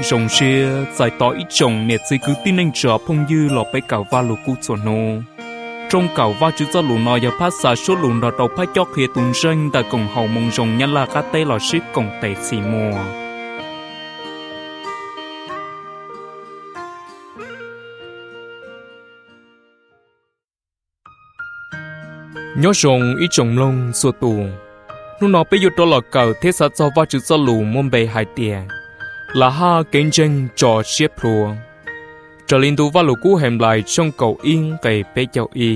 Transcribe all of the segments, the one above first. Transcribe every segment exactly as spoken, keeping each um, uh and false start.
rồng xe giải tỏ ít chồng nét dây cứ tin anh trở phong dư lọ bay cào va lù cú chuẩn nô trong cào va chữ do lù nọ giờ phát xả số lù nọ đầu phát chót khía tung ranh tại cổng hậu mông rồng nhăn là cá tê lọ ship cổng tệ xì mùa nhớ rồng ít chồng lông xua tù lúc nó bây giờ đó là cào thế sao cho va chữ do lù môn bề hai tiền là ha kinh tranh trò xếp lùa trở lên tu va lù cú hẻm lại trong cầu yên về bé châu y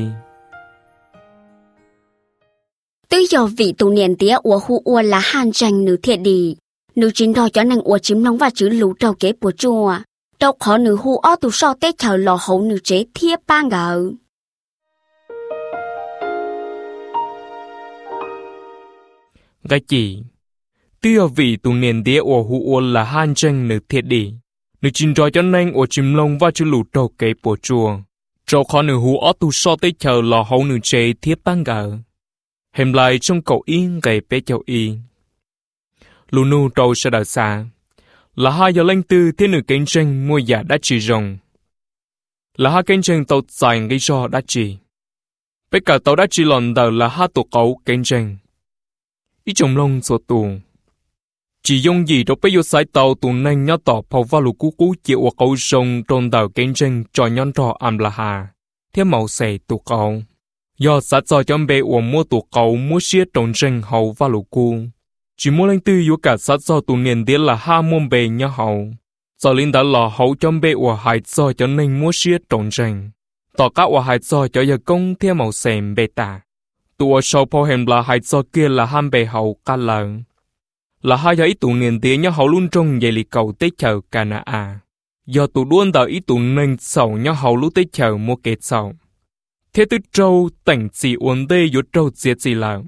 tới giờ vị tụ niên tía ua hu ua là han tranh nữ thiệt đi nữ chính đòi cho nàng ua chím nóng và chữ lù trâu kế bùa chua đâu khó nữ hu ó tu so tết chờ lò hậu nữ chế thiếp ba ngờ cái gì tiêu vị tụ niên tía ua hu ua là han tranh nữ thiệt đi nữ chính đòi cho nàng ua chím nóng và chữ lù trâu kế bùa chua đâu khó nữ hu ó tu so tết chờ lò hậu nữ chế thiếp ba ngờ hẻm lại trong cầu yên về bé châu y lù nu trâu sẽ đợi xa là hai giờ lên tư thế nữ kinh tranh mua giả đã chỉ rồng là hai kinh tranh tàu dài gây cho đã chỉ tất cả tàu đã chỉ lòn đầu là hai tổ cấu kinh tranh ít chồng lông sổ tù chỉ dùng gì đâu bây giờ sai tàu tù nên nhớ tỏ phao va lù cú cú chịu ở cầu sông trong đầu kinh tranh cho nhon trò am là hà theo màu xẻ tổ cấu do sát cho chấm bê uổng mua tổ cấu mua xía trồng tranh hậu va lù cú chỉ mua lên tư yếu cả sát cho tụ niên đĩa là hai môn bề nhớ hậu giờ linh đã lò hậu chấm bê uổng hại cho cho nên mua xía trồng tranh tỏ các uổng hại cho cho giờ công theo màu xẻm bê tả tụ sau phô hèm là hại cho kia là ham bề hậu ca lợn là hai giờ ít tụ niên đĩa nhớ hậu luôn trong vậy lì cầu tết chờ cả nà à do tụ đuôn đợi ít tụ nên sầu nhớ hậu lúc tết chờ mua kẹt sầu thế tư trâu tỉnh chỉ uốn đê yếu trâu giết gì là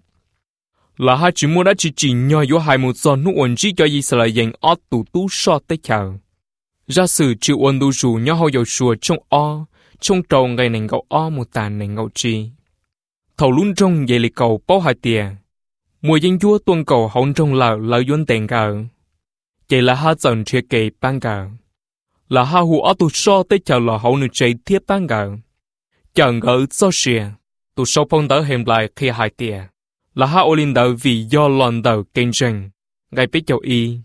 là hai chỉ mua đã chỉ chỉ nhoi yếu hai một giòn nụ uốn chỉ cho gì sẽ là dành ót tủ tú so tới chờ ra sử chịu uốn đủ rủ nhoi hậu dầu sùa trong o trong trâu ngày này ngậu o một tàn này ngậu chi thầu luôn trong vậy là cầu bao hai tiền mùa danh chúa tuân cầu hậu trong là lợi yuan tiền cờ vậy là hai dần thiết kế ban cờ là hai hù ót tủ so tới chờ là hậu nữ chạy tiếp ban cờ chẳng ngờ do xìa tụ sau phong đỡ hềm lại khi hai tia là hai ô linh đỡ vì do lòn đỡ kinh tranh ngay biết châu y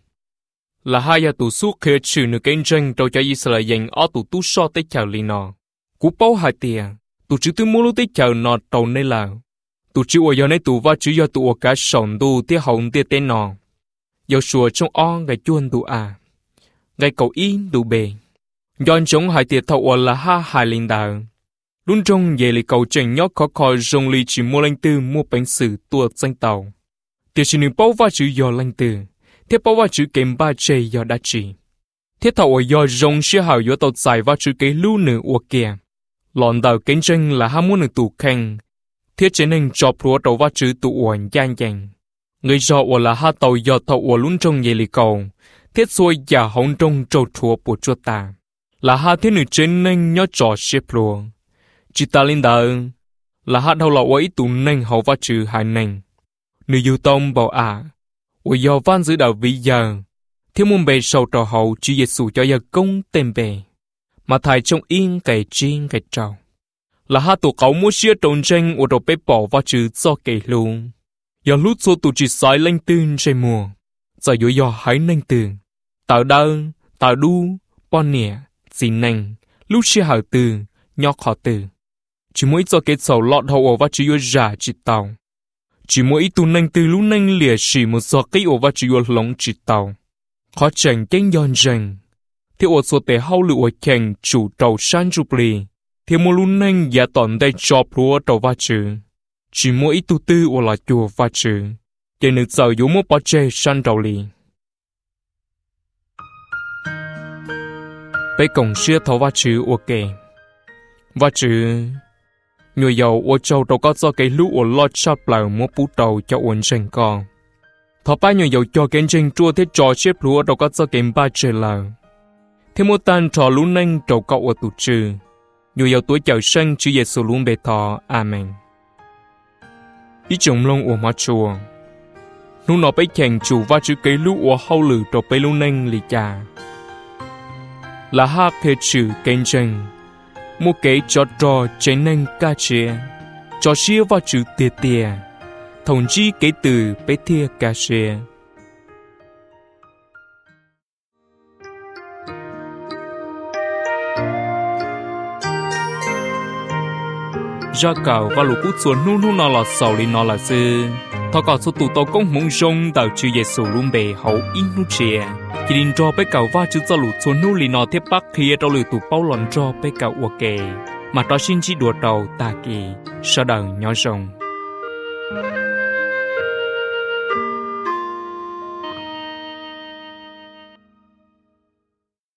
là hai gia tụ suốt khi trừ nữ kinh tranh đâu cho y sẽ là dành ở tụ tu so tới chờ li nọ cú bao hai tia tụ chỉ tu mua lúc tới chờ nọ đầu này là tụ chỉ ở giờ này tụ va chỉ do tụ ở cả sòng tụ tia hồng tia tên nọ giờ sủa trong o ngày chuôn tụ à ngày cầu y tụ bề do chống hai tia thầu ở là hai hai linh đỡ luôn trong về lịch cầu trình nhóc khó khó rong ly chỉ mua lanh tư mua bánh sử tua danh tàu tiêu chỉ nên bao va chữ do lanh tư thế bao va chữ kèm ba chê do đã chỉ thế thầu ở do rong xe hào do tàu dài va chữ cái lưu nữ uo kia lòn đầu kinh tranh là ham muốn được tụ khen thế chỉ nên chọc lúa tàu va chữ tụ uẩn gian dàng người do uo là ha tàu do tàu uo luôn trong về lịch cầu thế xuôi giả hồng trong trâu thua của chuột ta là ha thế nữ trên nên nhớ trò xếp lúa chỉ ta linh đạo là hát đầu lọ ấy tụ nên hậu va trừ hai nên nữ du tông bảo à ôi do van giữ đạo vị giờ thiếu môn bề sầu trò hậu chỉ Giêsu cho giờ công tên bề mà thầy trong yên cái chiên cái trầu là hát tụ cậu mua xía trộn tranh ở đầu bếp bỏ va trừ do kể luôn giờ lút số tụ chỉ sai lên tương trên mùa giờ dối do hãy nên tương tạo đơn tạo đu bon nè gì nên lúc xía hở từ nhóc họ từ chỉ mỗi cho cái sầu lọt hậu ở và chỉ có giả chỉ tàu chỉ mỗi tu nâng từ lúc nâng lìa chỉ một số cái ở và chỉ có lông chỉ tàu khó chẳng cái nhon rừng thì ở số tệ hậu lựa kèn chủ tàu san chụp lì thì mỗi lúc nâng giả toàn đây chọc lúa tàu và chữ chỉ mỗi tu tư ở là chùa và chữ để nữ giàu yếu một bao che san tàu lì bây cổng xưa thầu và chữ ok và chữ người giàu ở châu đâu có cho cái lũ ở lót sắp lại mua bút đầu cho uốn tranh con thọ ba người giàu cho cái tranh chua thế trò xếp lúa đâu có cho cái ba chơi là thế mua tan trò lũ nâng trầu cậu ở tụ trừ người giàu tuổi giàu sinh chữ Giêsu luôn bề thọ amen ý chồng lông ở mặt chùa lúc nó bị chèn chủ và chữ cái lũ ở hậu lử trầu bê lũ nâng lì cha là ha phê trừ kênh tranh một cái cho trò chế nên ca chế cho xia vào chữ tìa tìa thống chí cái từ bế thia ca chế ra cầu và lũ cút xuống nu nu nó là sầu đi nó là sư thọ cầu số tụ tàu công mong rong tàu chữ Giêsu luôn bề hậu in nu chia chỉ định cho bé cầu va chữ cho lũ xuống nu li nó tiếp bắc khi tàu lửa tụ bao lòn cho bé cầu uo kề mà tao xin chỉ đùa tàu ta kỳ sau đầu nhỏ rồng